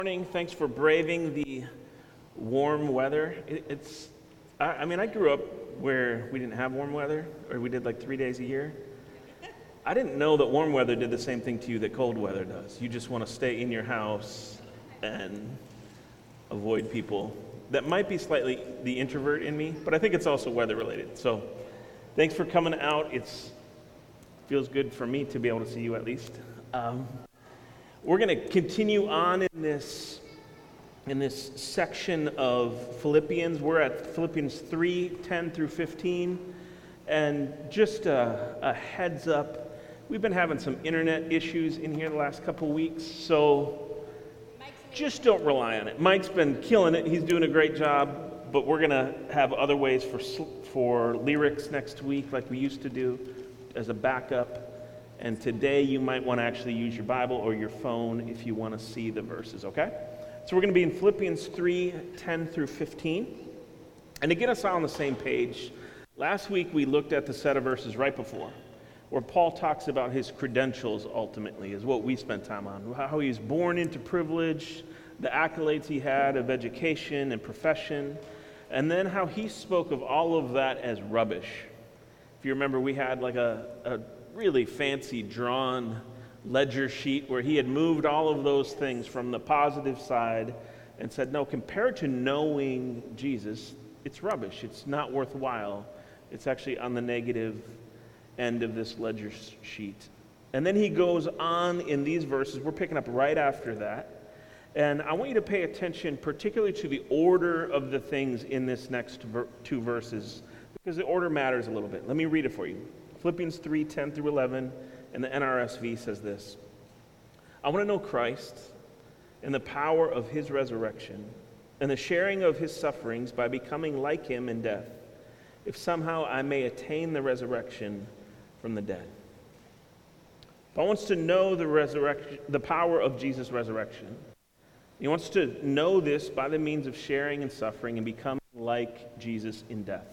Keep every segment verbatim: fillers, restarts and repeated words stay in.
Morning. Thanks for braving the warm weather. It, it's, I, I mean, I grew up where we didn't have warm weather, or we did like three days a year. I didn't know that warm weather did the same thing to you that cold weather does. You just want to stay in your house and avoid people. That might be slightly the introvert in me, but I think it's also weather related. So thanks for coming out. It's feels good for me to be able to see you at least. Um, We're going to continue on in this in this section of Philippians. We're at Philippians three, ten through fifteen. And just a, a heads up, we've been having some internet issues in here the last couple weeks, so just don't rely on it. Mike's been killing it. He's doing a great job, but we're going to have other ways for for lyrics next week like we used to do as a backup. And today you might want to actually use your Bible or your phone if you want to see the verses, okay? So we're going to be in Philippians three, ten through fifteen. And to get us all on the same page, last week we looked at the set of verses right before, where Paul talks about his credentials ultimately, is what we spent time on. How he was born into privilege, the accolades he had of education and profession, and then how he spoke of all of that as rubbish. If you remember, we had like a... a really fancy drawn ledger sheet where he had moved all of those things from the positive side and said, no, compared to knowing Jesus, it's rubbish. It's not worthwhile. It's actually on the negative end of this ledger sheet. And then he goes on in these verses. We're picking up right after that. And I want you to pay attention particularly to the order of the things in this next ver- two verses, because the order matters a little bit. Let me read it for you. Philippians three, ten through eleven, and the N R S V says this. I want to know Christ and the power of his resurrection and the sharing of his sufferings by becoming like him in death, if somehow I may attain the resurrection from the dead. Paul wants to know the resurrection, the power of Jesus' resurrection. He wants to know this by the means of sharing and suffering and becoming like Jesus in death.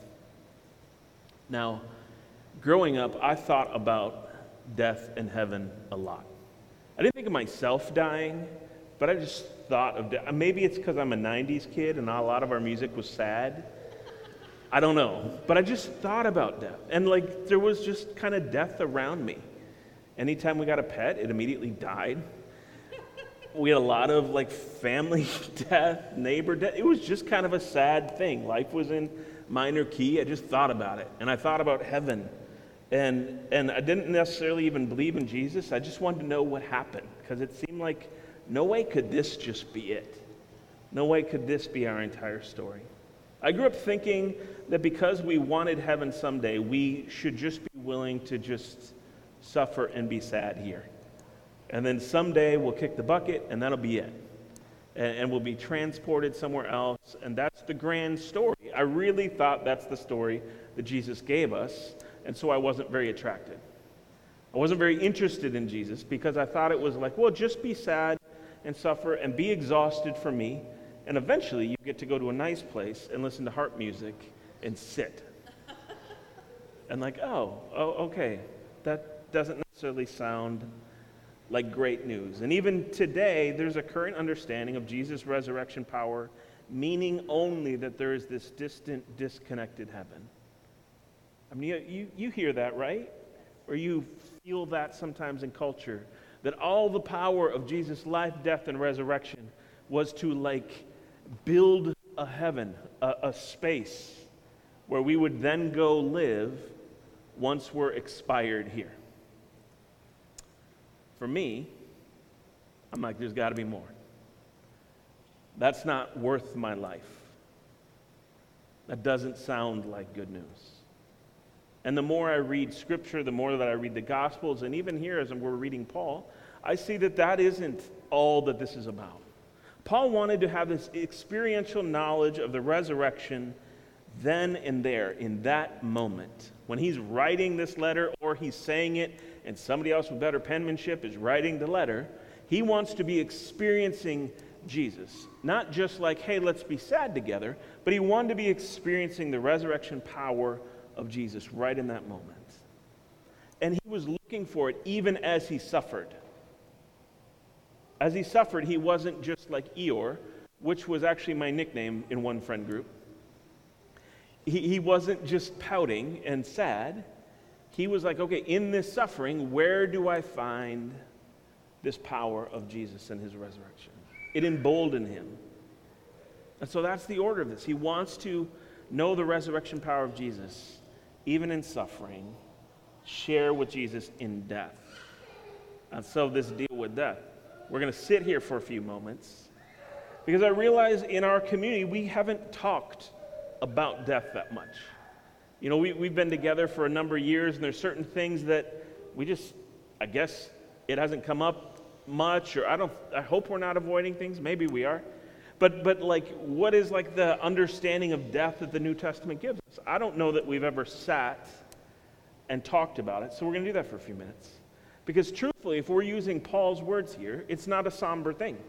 Now, growing up, I thought about death and heaven a lot. I didn't think of myself dying, but I just thought of death. Maybe it's because I'm a nineties kid and not a lot of our music was sad. I don't know. But I just thought about death. And like there was just kind of death around me. Anytime we got a pet, it immediately died. We had a lot of like family death, neighbor death. It was just kind of a sad thing. Life was in minor key. I just thought about it. And I thought about heaven. And and I didn't necessarily even believe in Jesus. I just wanted to know what happened, because it seemed like no way could this just be it. No way could this be our entire story. I grew up thinking that because we wanted heaven someday, we should just be willing to just suffer and be sad here. And then someday we'll kick the bucket and that'll be it. And, and we'll be transported somewhere else. And that's the grand story. I really thought that's the story that Jesus gave us. And so I wasn't very attracted. I wasn't very interested in Jesus because I thought it was like, well, just be sad and suffer and be exhausted for me. And eventually you get to go to a nice place and listen to harp music and sit. And like, oh, oh, okay, that doesn't necessarily sound like great news. And even today, there's a current understanding of Jesus' resurrection power, meaning only that there is this distant, disconnected heaven. I mean, you, you, you hear that, right? Or you feel that sometimes in culture, that all the power of Jesus' life, death, and resurrection was to, like, build a heaven, a, a space where we would then go live once we're expired here. For me, I'm like, there's got to be more. That's not worth my life. That doesn't sound like good news. And the more I read Scripture, the more that I read the Gospels, and even here as we're reading Paul, I see that that isn't all that this is about. Paul wanted to have this experiential knowledge of the resurrection then and there, in that moment. When he's writing this letter, or he's saying it, and somebody else with better penmanship is writing the letter, he wants to be experiencing Jesus. Not just like, hey, let's be sad together, but he wanted to be experiencing the resurrection power of Jesus right in that moment. And he was looking for it even as he suffered. As he suffered, he wasn't just like Eeyore, which was actually my nickname in one friend group. He, he wasn't just pouting and sad. He was like, okay, in this suffering, where do I find this power of Jesus and his resurrection? It emboldened him. And so that's the order of this. He wants to know the resurrection power of Jesus, even in suffering, share with Jesus in death. And so this deal with death. We're going to sit here for a few moments because I realize in our community we haven't talked about death that much. You know, we, we've been together for a number of years, and there's certain things that we just, I guess it hasn't come up much, or I don't, I hope we're not avoiding things. Maybe we are. But, but like, what is like the understanding of death that the New Testament gives us? I don't know that we've ever sat and talked about it, so we're going to do that for a few minutes. Because truthfully, if we're using Paul's words here, it's not a somber thing.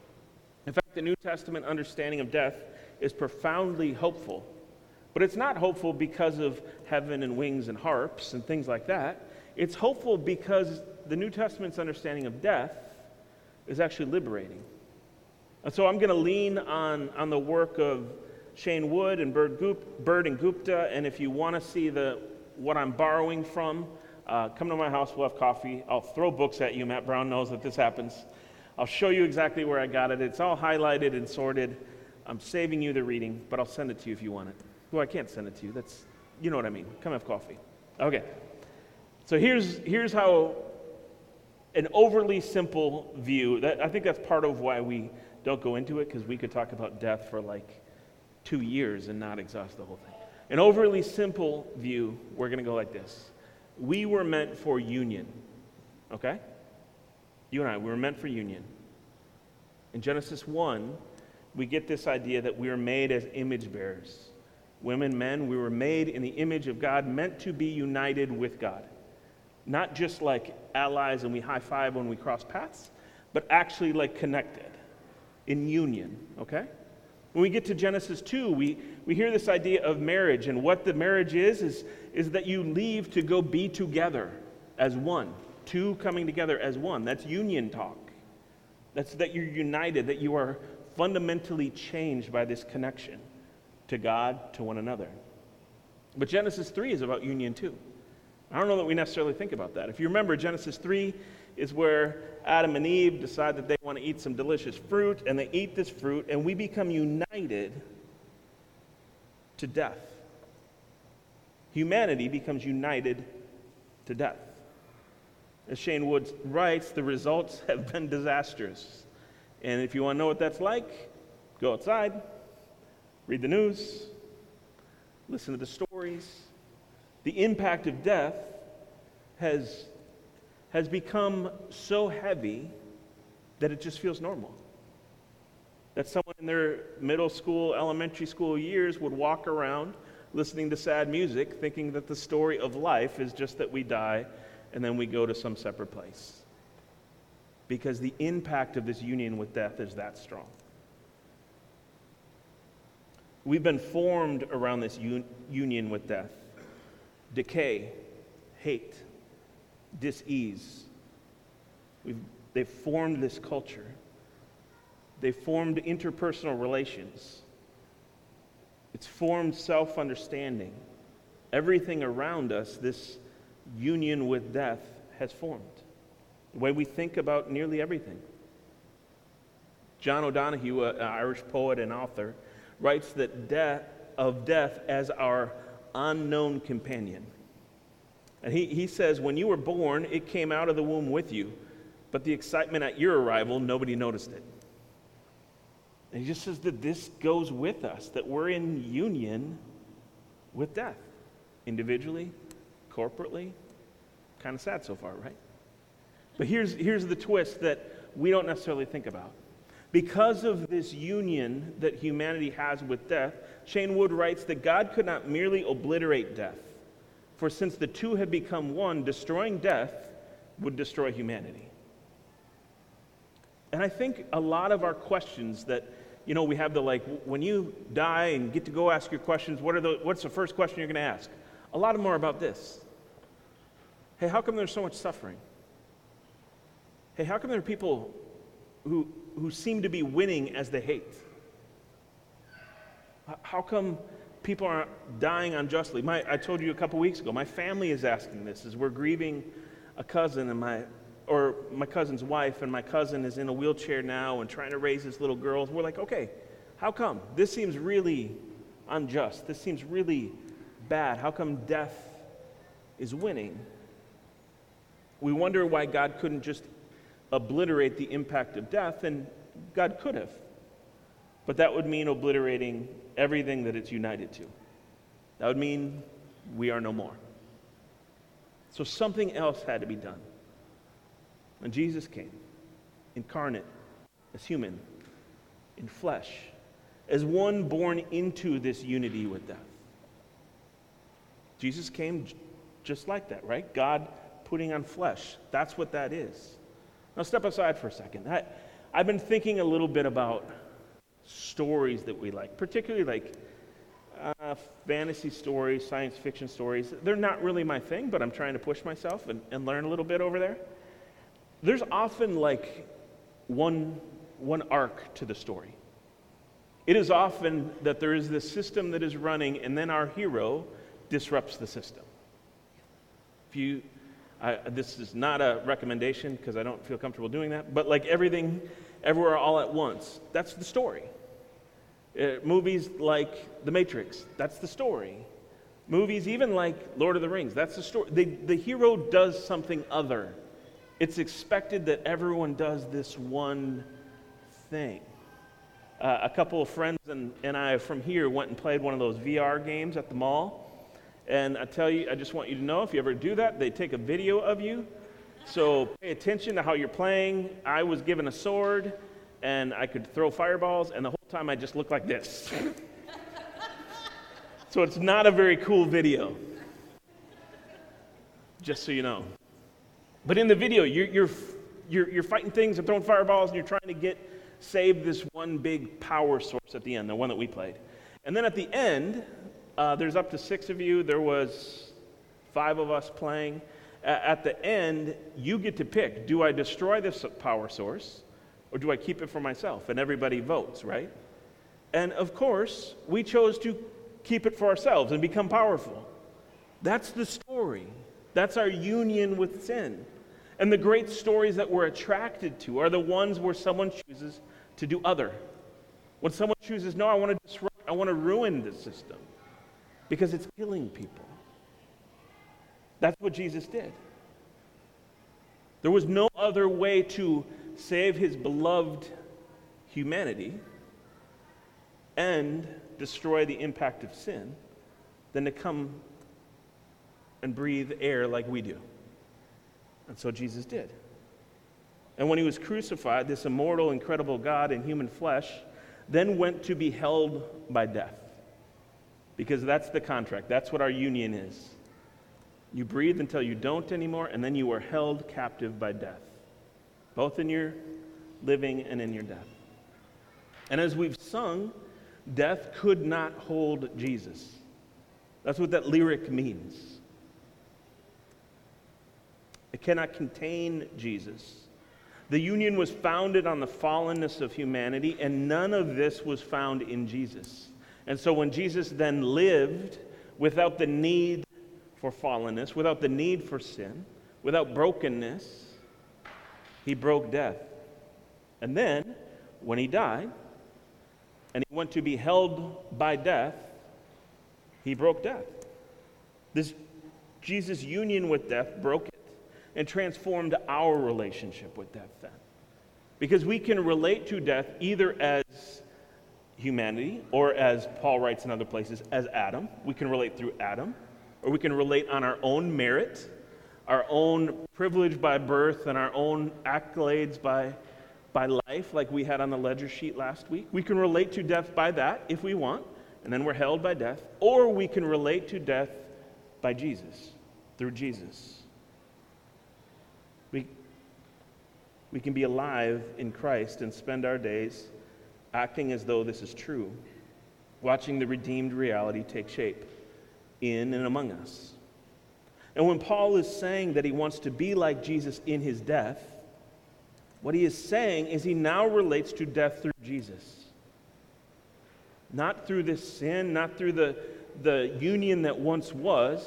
In fact, the New Testament understanding of death is profoundly hopeful. But it's not hopeful because of heaven and wings and harps and things like that. It's hopeful because the New Testament's understanding of death is actually liberating. And so I'm going to lean on, on the work of Shane Wood and Bird, Gup, Bird and Gupta, and if you want to see the what I'm borrowing from, Uh, come to my house, we'll have coffee. I'll throw books at you. Matt Brown knows that this happens. I'll show you exactly where I got it. It's all highlighted and sorted. I'm saving you the reading, but I'll send it to you if you want it. Well, I can't send it to you. That's, you know what I mean. Come have coffee. Okay. So here's here's how an overly simple view, that I think that's part of why we don't go into it, because we could talk about death for like two years and not exhaust the whole thing. An overly simple view, we're going to go like this. We were meant for union, okay? You and I, we were meant for union. In Genesis one, we get this idea that we were made as image bearers. Women, men, we were made in the image of God, meant to be united with God. Not just like allies and we high five when we cross paths, but actually like connected in union, okay? When we get to Genesis two, we, we hear this idea of marriage, and what the marriage is, is, is that you leave to go be together as one. Two coming together as one. That's union talk. That's that you're united, that you are fundamentally changed by this connection to God, to one another. But Genesis three is about union too. I don't know that we necessarily think about that. If you remember, Genesis three is where Adam and Eve decide that they want to eat some delicious fruit, and they eat this fruit, and we become united to death. Humanity becomes united to death. As Shane Wood writes, the results have been disastrous. And if you want to know what that's like, go outside, read the news, listen to the stories. The impact of death has has become so heavy that it just feels normal. That someone in their middle school, elementary school years would walk around listening to sad music, thinking that the story of life is just that we die and then we go to some separate place. Because the impact of this union with death is that strong. We've been formed around this un- union with death. Decay, hate, dis-ease. We've, they've formed this culture. They've formed interpersonal relations. It's formed self-understanding. Everything around us, this union with death, has formed. The way we think about nearly everything. John O'Donohue, an Irish poet and author, writes that death of death as our unknown companion. And he, he says, when you were born, it came out of the womb with you, but the excitement at your arrival, nobody noticed it. And he just says that this goes with us, that we're in union with death, individually, corporately. Kind of sad so far, right? But here's, here's the twist that we don't necessarily think about. Because of this union that humanity has with death, Shane Wood writes that God could not merely obliterate death. For since the two have become one, destroying death would destroy humanity. And I think a lot of our questions that, you know, we have the like, when you die and get to go ask your questions, what are the, what's the first question you're going to ask? A lot of them are about this. Hey, how come there's so much suffering? Hey, how come there are people who, who seem to be winning as they hate? How come people are dying unjustly? My, I told you a couple weeks ago, my family is asking this as we're grieving a cousin and my, or my cousin's wife, and my cousin is in a wheelchair now and trying to raise his little girls. We're like, okay, how come? This seems really unjust. This seems really bad. How come death is winning? We wonder why God couldn't just obliterate the impact of death, and God could have. But that would mean obliterating everything that it's united to. That would mean we are no more. So something else had to be done. When Jesus came, incarnate, as human, in flesh, as one born into this unity with death. Jesus came j- just like that, right? God putting on flesh. That's what that is. Now step aside for a second. I, I've been thinking a little bit about stories that we like, particularly like uh, fantasy stories, science fiction stories. They're not really my thing, but I'm trying to push myself and, and learn a little bit over there. There's often like one, one arc to the story. It is often that there is this system that is running, and then our hero disrupts the system. If you, I, this is not a recommendation because I don't feel comfortable doing that, but like Everything, Everywhere, All at Once, that's the story. Uh, movies like The Matrix, that's the story. Movies even like Lord of the Rings, that's the story. The, the hero does something other. It's expected that everyone does this one thing. Uh, a couple of friends and, and I from here went and played one of those V R games at the mall. And I tell you, I just want you to know, if you ever do that, they take a video of you. So pay attention to how you're playing. I was given a sword, and I could throw fireballs, and the whole time I just looked like this. So it's not a very cool video, just so you know. But in the video, you're, you're, you're, you're fighting things and throwing fireballs, and you're trying to get save this one big power source at the end, the one that we played. And then at the end, uh, there's up to six of you. There was five of us playing. A- at the end, you get to pick, do I destroy this power source, or do I keep it for myself? And everybody votes, right? And of course, we chose to keep it for ourselves and become powerful. That's the story. That's our union with sin. And the great stories that we're attracted to are the ones where someone chooses to do other. When someone chooses, no, I want to disrupt, I want to ruin the system because it's killing people. That's what Jesus did. There was no other way to save his beloved humanity and destroy the impact of sin than to come and breathe air like we do. And so Jesus did. And when he was crucified, this immortal, incredible God in human flesh then went to be held by death. Because that's the contract. That's what our union is. You breathe until you don't anymore, and then you are held captive by death, both in your living and in your death. And as we've sung, death could not hold Jesus. That's what that lyric means. It cannot contain Jesus. The union was founded on the fallenness of humanity, and none of this was found in Jesus. And so when Jesus then lived without the need for fallenness, without the need for sin, without brokenness, he broke death. And then, when he died, and he went to be held by death, he broke death. This Jesus' union with death broke it and transformed our relationship with death then. Because we can relate to death either as humanity, or as Paul writes in other places, as Adam. We can relate through Adam, or we can relate on our own merit, our own privilege by birth, and our own accolades by, by life, like we had on the ledger sheet last week. We can relate to death by that if we want, and then we're held by death. Or we can relate to death by Jesus, through Jesus. We, we can be alive in Christ and spend our days acting as though this is true, watching the redeemed reality take shape in and among us. And when Paul is saying that he wants to be like Jesus in his death, What he is saying is he now relates to death through Jesus. Not through this sin, not through the, the union that once was.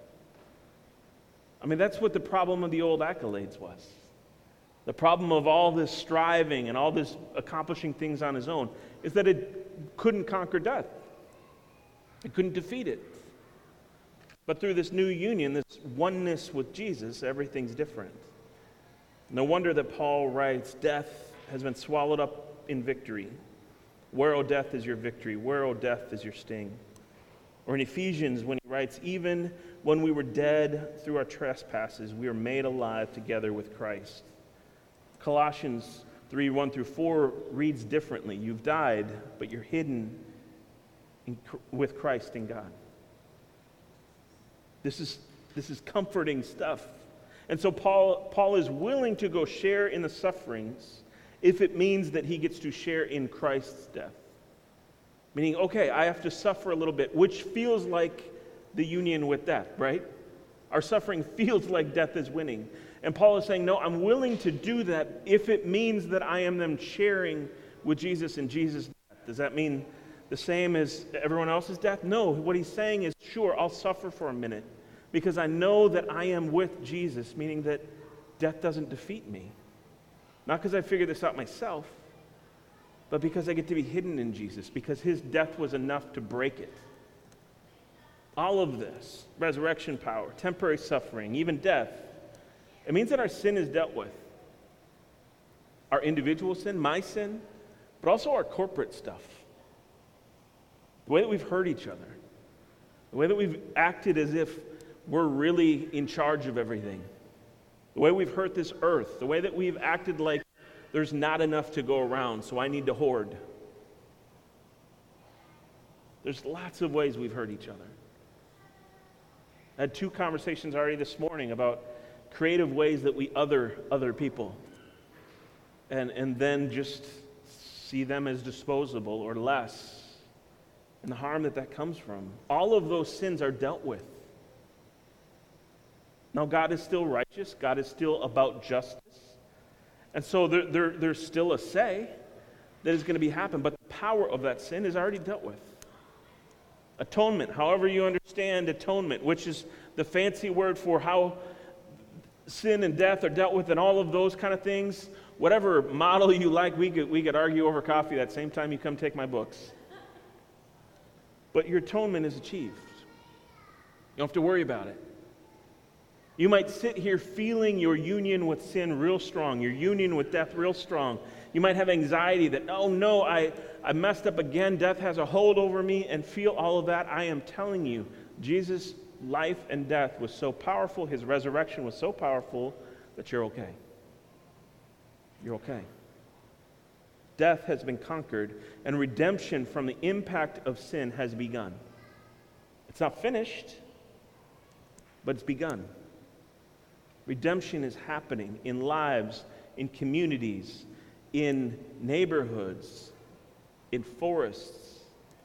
I mean, that's what the problem of the old accolades was. The problem of all this striving and all this accomplishing things on his own is that it couldn't conquer death. It couldn't defeat it. But through this new union, this oneness with Jesus, everything's different. No wonder that Paul writes, death has been swallowed up in victory. Where, O death, is your victory? Where, O death, is your sting? Or in Ephesians, when he writes, even when we were dead through our trespasses, we are made alive together with Christ. Colossians three, one through four reads differently. You've died, but you're hidden in, with Christ in God. This is, this is comforting stuff. And so Paul, Paul is willing to go share in the sufferings if it means that he gets to share in Christ's death. Meaning, okay, I have to suffer a little bit, which feels like the union with death, right? Our suffering feels like death is winning. And Paul is saying, no, I'm willing to do that if it means that I am then sharing with Jesus in Jesus' death. Does that mean the same as everyone else's death? No, what he's saying is, sure, I'll suffer for a minute because I know that I am with Jesus, meaning that death doesn't defeat me. Not because I figured this out myself, but because I get to be hidden in Jesus, because his death was enough to break it. All of this, resurrection power, temporary suffering, even death, it means that our sin is dealt with. Our individual sin, my sin, but also our corporate stuff. The way that we've hurt each other. The way that we've acted as if we're really in charge of everything. The way we've hurt this earth. The way that we've acted like there's not enough to go around, so I need to hoard. There's lots of ways we've hurt each other. I had two conversations already this morning about creative ways that we other other people. And, and then just see them as disposable or less. And the harm that that comes from. All of those sins are dealt with. Now, God is still righteous. God is still about justice. And so there, there, there's still a say that is going to be happening, but the power of that sin is already dealt with. Atonement, however you understand atonement, which is the fancy word for how sin and death are dealt with and all of those kind of things, whatever model you like, we could, we could argue over coffee that same time you come take my books. But your atonement is achieved. You don't have to worry about it. You might sit here feeling your union with sin real strong, your union with death real strong. You might have anxiety that, oh no, I, I messed up again, death has a hold over me, and feel all of that. I am telling you, Jesus' life and death was so powerful, his resurrection was so powerful, that you're okay. You're okay. Death has been conquered, and redemption from the impact of sin has begun. It's not finished, but it's begun. Redemption is happening in lives, in communities, in neighborhoods, in forests,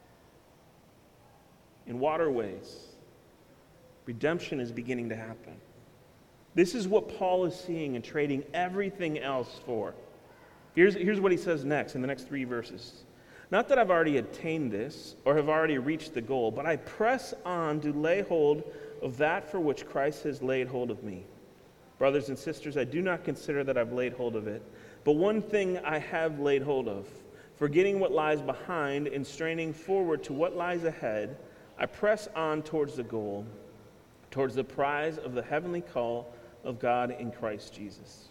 in waterways. Redemption is beginning to happen. This is what Paul is seeing and trading everything else for. Here's, here's what he says next in the next three verses. Not that I've already attained this or have already reached the goal, but I press on to lay hold of that for which Christ has laid hold of me. Brothers and sisters, I do not consider that I've laid hold of it, but one thing I have laid hold of, forgetting what lies behind and straining forward to what lies ahead, I press on towards the goal, towards the prize of the heavenly call of God in Christ Jesus.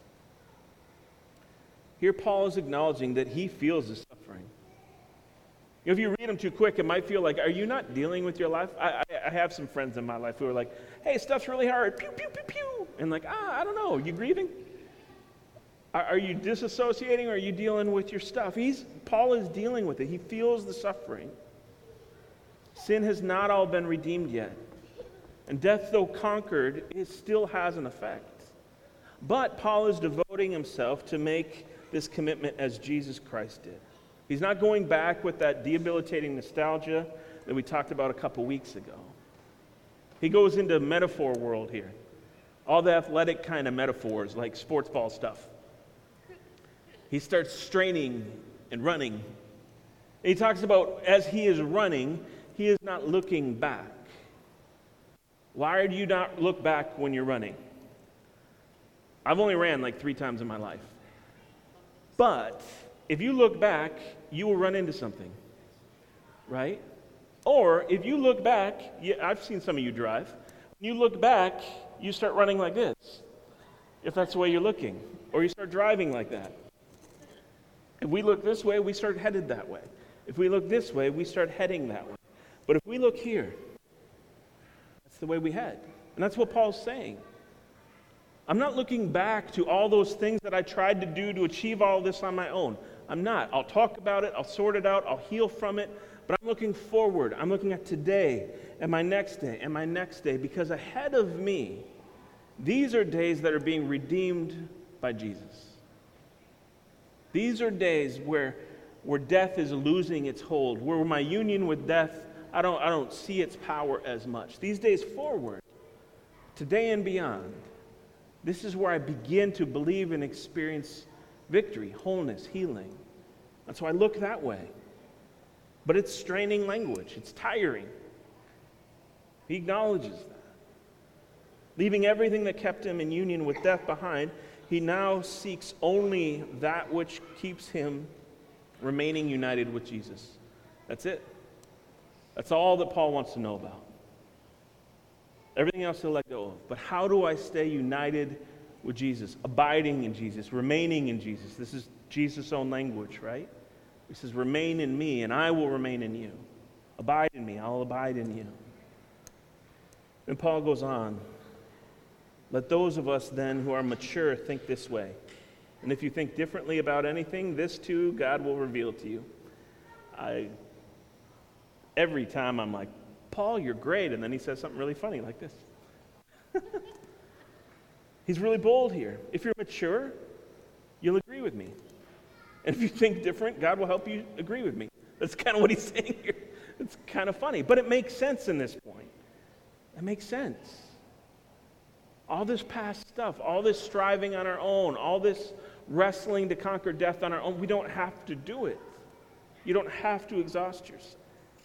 Here Paul is acknowledging that he feels the suffering. You know, if you read them too quick, it might feel like, are you not dealing with your life? I, I, I have some friends in my life who are like, hey, stuff's really hard. Pew, pew, pew, pew. And like, ah, I don't know. Are you grieving? Are, are you disassociating or are you dealing with your stuff? He's Paul is dealing with it. He feels the suffering. Sin has not all been redeemed yet. And death, though conquered, it still has an effect. But Paul is devoting himself to make this commitment as Jesus Christ did. He's not going back with that debilitating nostalgia that we talked about a couple weeks ago. He goes into metaphor world here. All the athletic kind of metaphors, like sports ball stuff. he starts straining and running. He talks about as he is running, he is not looking back. Why do you not look back when you're running? I've only ran like three times in my life. But if you look back, you will run into something, right? Or if you look back, yeah, I've seen some of you drive. When you look back, you start running like this, if that's the way you're looking. Or you start driving like that. If we look this way, we start headed that way. If we look this way, we start heading that way. But if we look here, that's the way we head. And that's what Paul's saying. I'm not looking back to all those things that I tried to do to achieve all this on my own. I'm not. I'll talk about it. I'll sort it out. I'll heal from it. But I'm looking forward. I'm looking at today and my next day and my next day, because ahead of me, these are days that are being redeemed by Jesus. These are days where, where death is losing its hold, where my union with death, I don't, I don't see its power as much. These days forward, today and beyond, this is where I begin to believe and experience victory, wholeness, healing. And so I look that way. But it's straining language. It's tiring. He acknowledges that. Leaving everything that kept him in union with death behind, he now seeks only that which keeps him remaining united with Jesus. That's it. That's all that Paul wants to know about. Everything else he'll let go of. But how do I stay united with Jesus? Abiding in Jesus, remaining in Jesus. This is Jesus' own language, right? He says, remain in me, and I will remain in you. Abide in me, I'll abide in you. And Paul goes on. Let those of us then who are mature think this way. And if you think differently about anything, this too God will reveal to you. I, every time I'm like, Paul, you're great. And then he says something really funny like this. He's really bold here. If you're mature, you'll agree with me. And if you think different, God will help you agree with me. That's kind of what he's saying here. It's kind of funny, but it makes sense in this point. It makes sense. All this past stuff, all this striving on our own, all this wrestling to conquer death on our own, we don't have to do it. You don't have to exhaust yourself.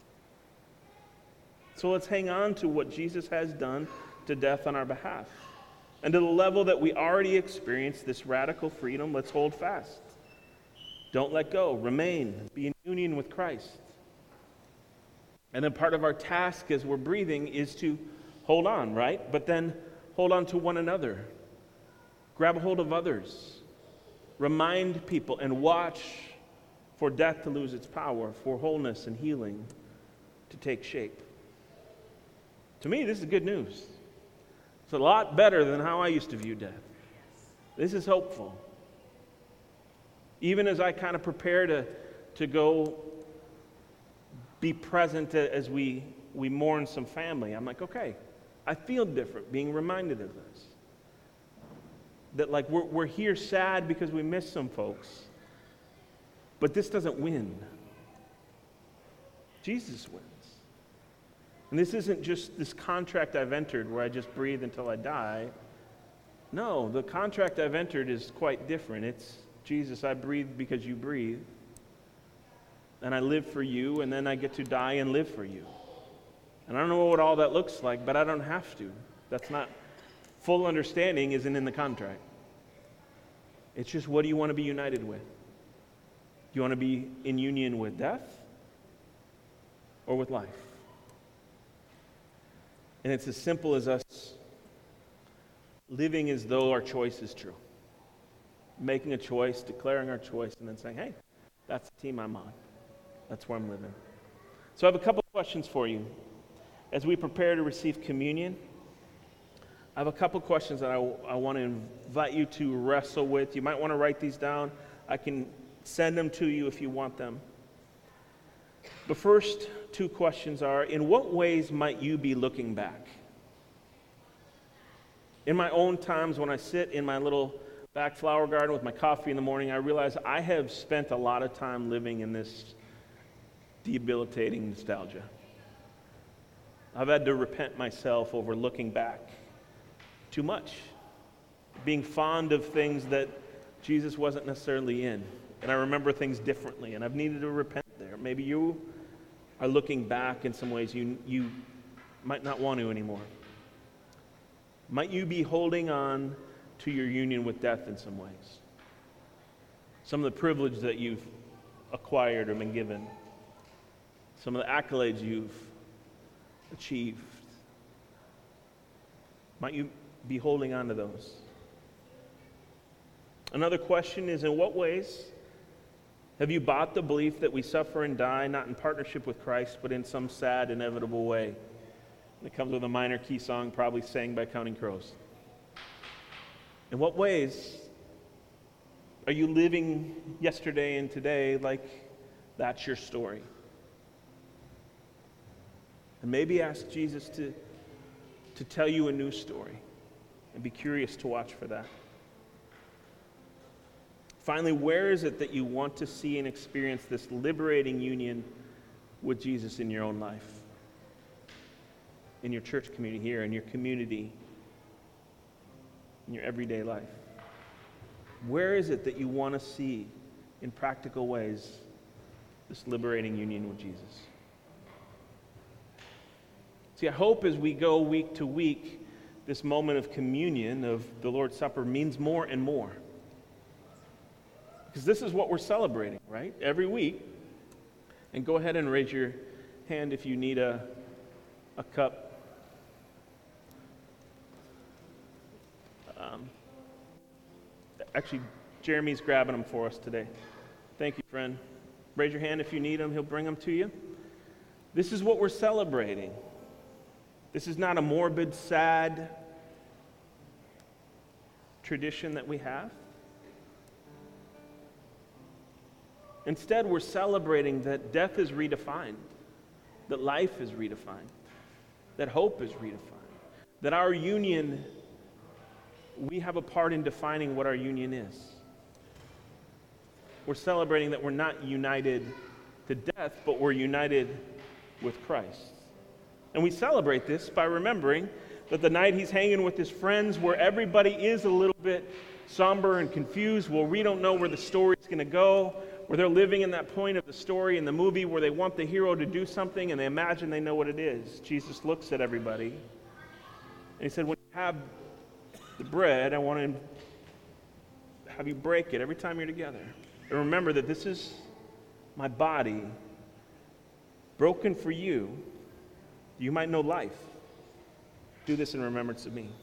So let's hang on to what Jesus has done to death on our behalf. And to the level that we already experienced this radical freedom, let's hold fast. Don't let go. Remain. Be in union with Christ. And then part of our task as we're breathing is to hold on, right? But then hold on to one another. Grab a hold of others. Remind people and watch for death to lose its power, for wholeness and healing to take shape. To me, this is good news. It's a lot better than how I used to view death. This is hopeful. Even as I kind of prepare to, to go be present as we, we mourn some family, I'm like, okay, I feel different being reminded of this. That like we're, we're here sad because we miss some folks, but this doesn't win. Jesus wins. And this isn't just this contract I've entered where I just breathe until I die. No, the contract I've entered is quite different. It's, Jesus, I breathe because you breathe. And I live for you, and then I get to die and live for you. And I don't know what all that looks like, but I don't have to. That's not, full understanding isn't in the contract. It's just, what do you want to be united with? Do you want to be in union with death or with life? And it's as simple as us living as though our choice is true. Making a choice, declaring our choice, and then saying, hey, that's the team I'm on. That's where I'm living. So I have a couple questions for you. As we prepare to receive communion, I have a couple questions that I, I want to invite you to wrestle with. You might want to write these down. I can send them to you if you want them. The first two questions are, in what ways might you be looking back? In my own times, when I sit in my little back flower garden with my coffee in the morning, I realize I have spent a lot of time living in this debilitating nostalgia. I've had to repent myself over looking back too much, being fond of things that Jesus wasn't necessarily in. And I remember things differently, and I've needed to repent there. Maybe you are looking back in some ways you, you might not want to anymore. Might you be holding on to your union with death in some ways? Some of the privilege that you've acquired or been given. Some of the accolades you've achieved. Might you be holding on to those? Another question is, in what ways have you bought the belief that we suffer and die not in partnership with Christ, but in some sad, inevitable way? And it comes with a minor key song probably sang by Counting Crows. In what ways are you living yesterday and today like that's your story? And maybe ask Jesus to, to tell you a new story, and be curious to watch for that. Finally, where is it that you want to see and experience this liberating union with Jesus in your own life? In your church community here, in your community, in your everyday life? Where is it that you want to see, in practical ways, this liberating union with Jesus? See, I hope as we go week to week, this moment of communion, of the Lord's Supper, means more and more. Because this is what we're celebrating, right? Every week. And go ahead and raise your hand if you need a, a cup. Um, actually, Jeremy's grabbing them for us today. Thank you, friend. Raise your hand if you need them. He'll bring them to you. This is what we're celebrating. This is not a morbid, sad tradition that we have. Instead, we're celebrating that death is redefined, that life is redefined, that hope is redefined, that our union, we have a part in defining what our union is. We're celebrating that we're not united to death, but we're united with Christ. And we celebrate this by remembering that the night he's hanging with his friends, where everybody is a little bit somber and confused, where we don't know where the story's going to go, where they're living in that point of the story in the movie where they want the hero to do something and they imagine they know what it is. Jesus looks at everybody and he said, when you have the bread, I want to have you break it every time you're together. And remember that this is my body broken for you. You might know life. Do this in remembrance of me.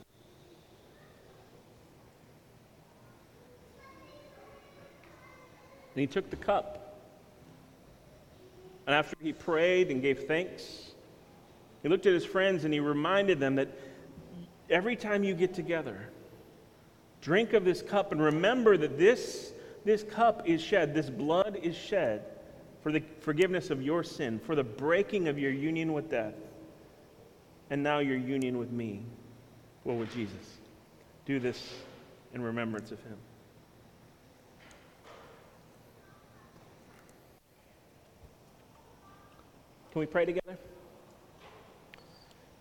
And he took the cup. And after he prayed and gave thanks, he looked at his friends and he reminded them that every time you get together, drink of this cup and remember that this, this cup is shed, this blood is shed for the forgiveness of your sin, for the breaking of your union with death, and now your union with me, well, with Jesus. Do this in remembrance of him. Can we pray together?